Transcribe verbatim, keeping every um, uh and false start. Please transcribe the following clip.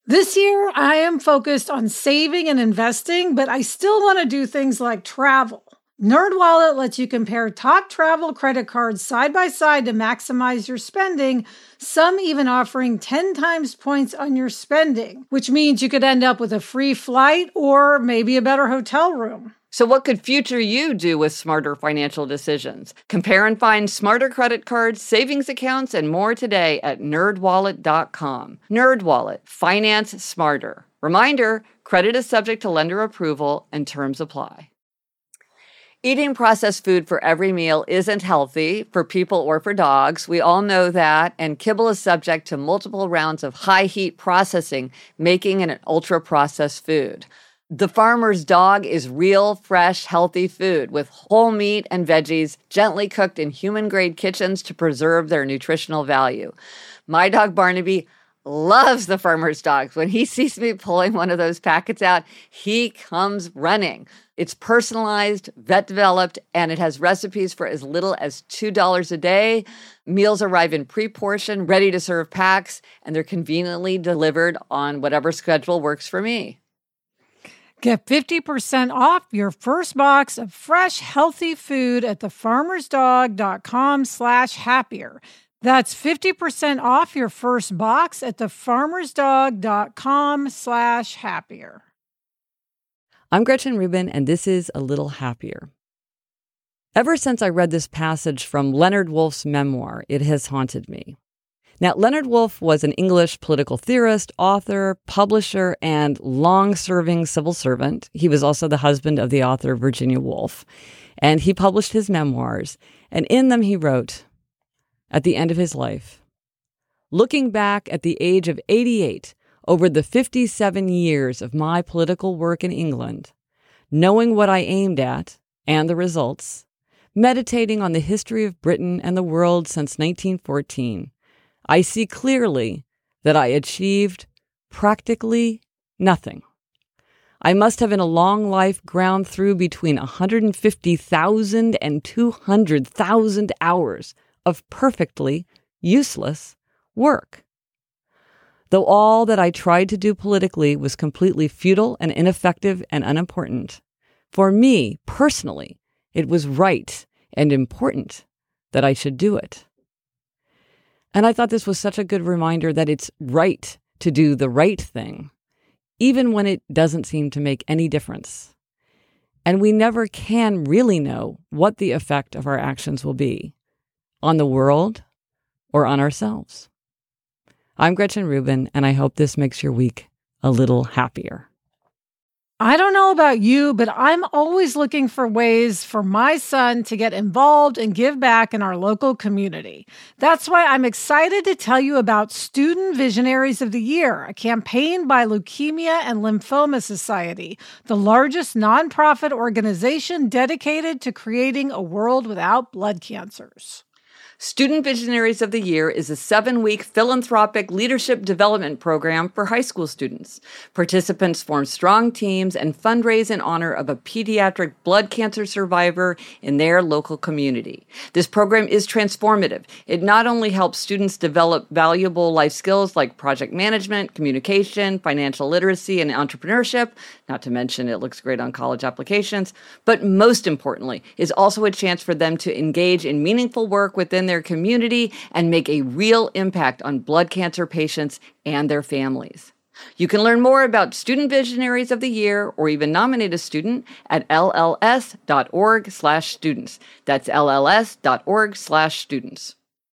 This year, I am focused on saving and investing, but I still want to do things like travel. NerdWallet lets you compare top travel credit cards side by side to maximize your spending, some even offering ten times points on your spending, which means you could end up with a free flight or maybe a better hotel room. So what could future you do with smarter financial decisions? Compare and find smarter credit cards, savings accounts, and more today at nerd wallet dot com. NerdWallet. Finance smarter. Reminder, credit is subject to lender approval and terms apply. Eating processed food for every meal isn't healthy for people or for dogs. We all know that, and kibble is subject to multiple rounds of high-heat processing, making it an ultra-processed food. The Farmer's Dog is real, fresh, healthy food with whole meat and veggies gently cooked in human-grade kitchens to preserve their nutritional value. My dog Barnaby loves the Farmer's Dogs. When he sees me pulling one of those packets out, he comes running. It's personalized, vet-developed, and it has recipes for as little as two dollars a day. Meals arrive in pre-portioned, ready-to-serve packs, and they're conveniently delivered on whatever schedule works for me. Get fifty percent off your first box of fresh, healthy food at thefarmersdog.com slash happier. That's fifty percent off your first box at thefarmersdog.com slash happier. I'm Gretchen Rubin, and this is A Little Happier. Ever since I read this passage from Leonard Woolf's memoir, it has haunted me. Now, Leonard Woolf was an English political theorist, author, publisher, and long-serving civil servant. He was also the husband of the author Virginia Woolf, and he published his memoirs. And in them he wrote, at the end of his life, looking back at the age of eighty-eight over the fifty-seven years of my political work in England, knowing what I aimed at and the results, meditating on the history of Britain and the world since nineteen fourteen, I see clearly that I achieved practically nothing. I must have in a long life ground through between one hundred fifty thousand and two hundred thousand hours of perfectly useless work. Though all that I tried to do politically was completely futile and ineffective and unimportant, for me, personally, it was right and important that I should do it. And I thought this was such a good reminder that it's right to do the right thing, even when it doesn't seem to make any difference. And we never can really know what the effect of our actions will be on the world or on ourselves. I'm Gretchen Rubin, and I hope this makes your week a little happier. I don't know about you, but I'm always looking for ways for my son to get involved and give back in our local community. That's why I'm excited to tell you about Student Visionaries of the Year, a campaign by Leukemia and Lymphoma Society, the largest nonprofit organization dedicated to creating a world without blood cancers. Student Visionaries of the Year is a seven-week philanthropic leadership development program for high school students. Participants form strong teams and fundraise in honor of a pediatric blood cancer survivor in their local community. This program is transformative. It not only helps students develop valuable life skills like project management, communication, financial literacy, and entrepreneurship, not to mention it looks great on college applications, but most importantly, is also a chance for them to engage in meaningful work within their community and make a real impact on blood cancer patients and their families. You can learn more about Student Visionaries of the Year or even nominate a student at lls.org slash students. That's lls.org slash students.